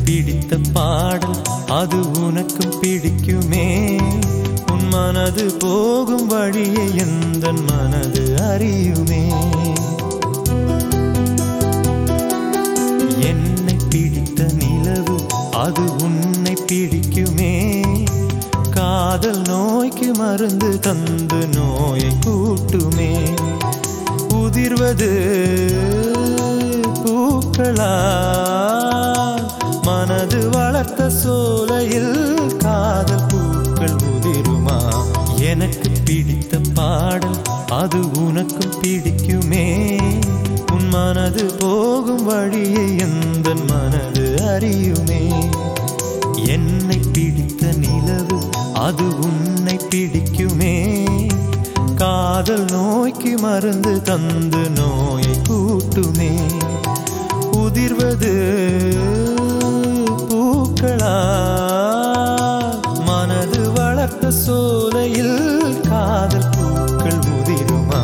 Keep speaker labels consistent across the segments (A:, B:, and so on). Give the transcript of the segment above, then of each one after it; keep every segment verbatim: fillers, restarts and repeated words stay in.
A: பிடித்த பாடல் அது உனக்கும் பிடிக்குமே. உன் மனது போகும் வழியை எந்தன் மனது அறியுமே. என்னை பிடித்த நிலவு அது உன்னை பிடிக்குமே. காதல் நோய்க்கு மருந்து தந்து நோயை கூட்டுமே. உதிர்வது பூக்களா மனது வளர்த்த சோலையில் காதல் பூக்கள் உதிருமா. எனக்கு பிடித்த பாடல் அது உனக்கும் பிடிக்குமே. உன் மனது போகும் வழியை எந்தன் மனது அறியுமே. என்னை பிடித்த நிலவு அது உன்னை பிடிக்குமே. காதல் நோய்க்கு மருந்து தந்து நோயை கூட்டுமே. உதிர்வது பூக்களா மனது வளர்த்த சோலையில் காதல் பூக்கள் உதிருமா.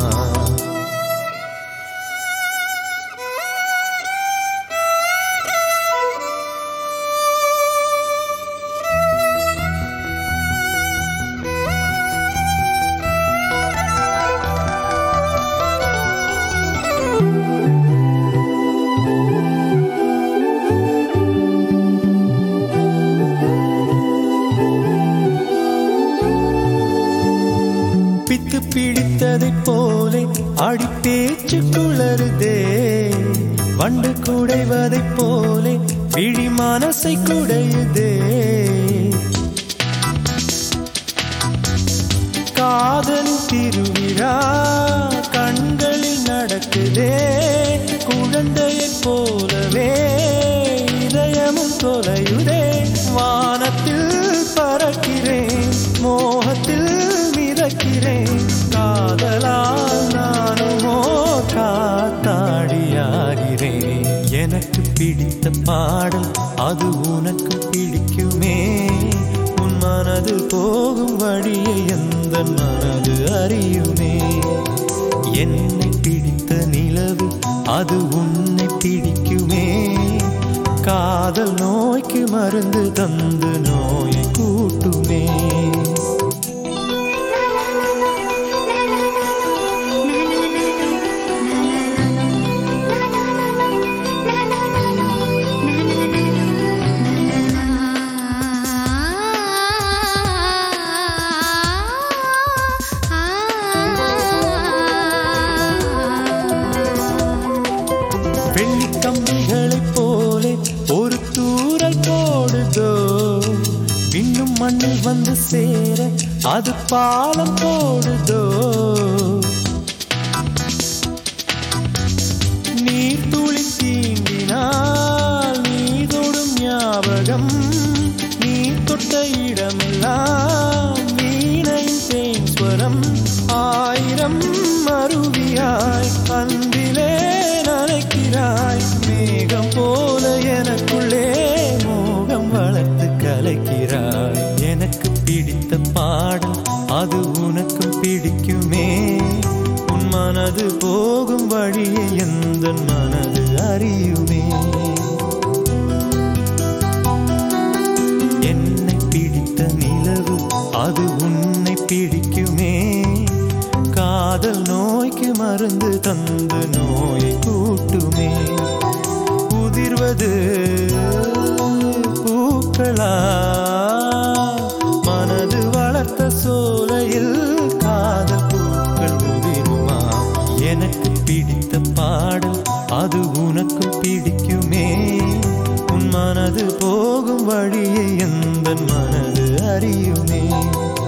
A: பித்து பிடித்ததை போலே அடி பேச்சு குளறுதே. வண்டு குடைவதை போலே விழி மனசை குடையுதே. காதலின் திருவிழா கண்களில் நடக்குதே. குழந்தையை போலவே இதயமும் தொலையுதே. வானத்தில் பறக்கிறேன் மோகத்தில் மிதக்கிறேன். காதலால் நானுமோ காத்தாடியாகிறேன். எனக்கு பிடித்த பாடல் அது உனக்கு பிடிக்குமே. உன் மனது போகும் வழியை எந்தன் மனது அறியுமே. என்னை பிடித்த நிலவு அது உன்னை பிடிக்குமே. காதல் நோய்க்கு மருந்து தந்து நோயை கூட்டுமே. வெள்ளிக்கம்பிகளைப் போலே ஒரு தூரல் போடுதோ. இன்னும் மண்ணில் வந்து சேர அது பாலம் போடுதோ. நீர் துளி தீண்டினால் நீ தொடும் ஞாபகம். நீ தொட்ட இடமெல்லாம் வீணையின் தேன் ஸ்வரம். ஆயிரம் அருவியாய் அன்பிலே நனைக்கிறாய். மேகம் போல எனக்குள்ளே மோகம் வளர்த்து கலைக்கிறாய். எனக்கு பிடித்த பாடல் அது உனக்கும் பிடிக்குமே. உன் மனது போகும் வழியை எந்தன் மனது அறியுமே. என்னை பிடித்த நிலவு அது உன்னை பிடிக்குமே. காதல் நோய்க்கு மருந்து தந்து நோயை கூட்டுமே. உதிர்வது பூக்களா மனது வளர்த்த சோலையில் காதல் பூக்கள் உதிருமா. எனக்கு பிடித்த பாடல் அது உனக்கு பிடிக்குமே. உன் மனது போகும் வழியை எந்தன் மனது அறியுமே.